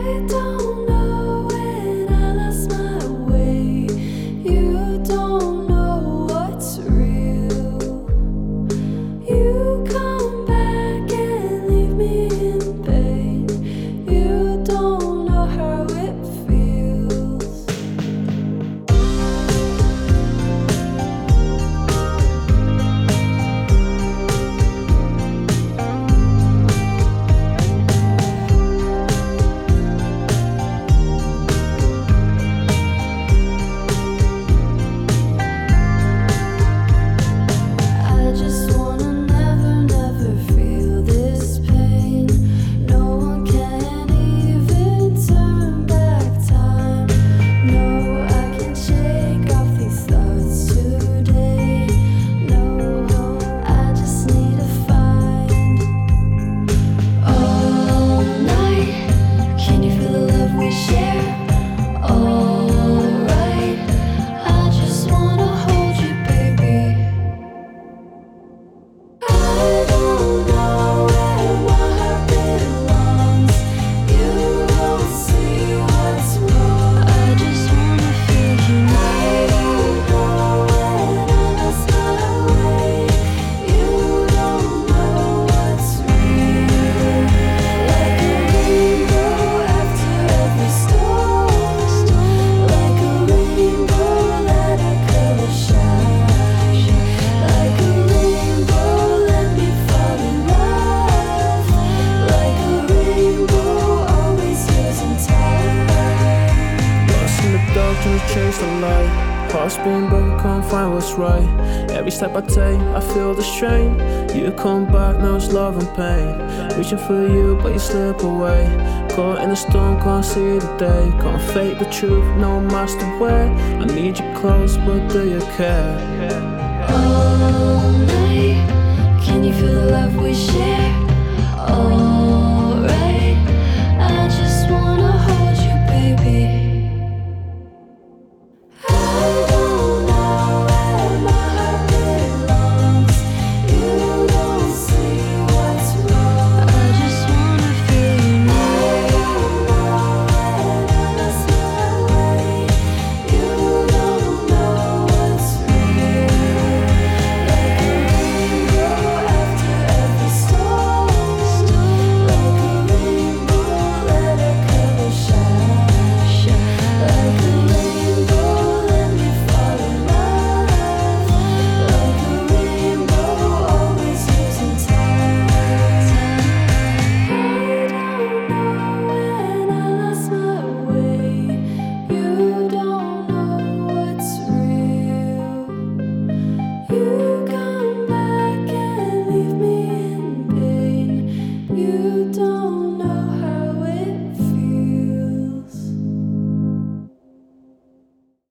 don't know when I lost my way. You don't know what's real. You come back and leave me in pain. You don't know how it feels. I just wanna never, never feel this pain. No one can even turn back time. No, I can shake off these thoughts today. No, I just need to find all night. Can you feel the love we share? Alright, I just wanna hold you, baby. I don't know where my heart belongs. You don't see what's wrong. I just wanna feel you now. I don't know when I lost my way. You don't know what's real. Like a rainbow after every storm. Like a rainbow, let our color shine. Like a rainbow, let me fall in love. Like a rainbow, always yours in time. Lost in the dark, trying to chase the light. Heart's been broken, can't find what's right. Every step I take, I feel the strain. You come back, now it's love and pain. Reaching for you, but you slip away. Caught in the storm, can't see the day. Can't fake the truth, no mask to wear. I need you close, but do you care? All night, can you feel the love we share? All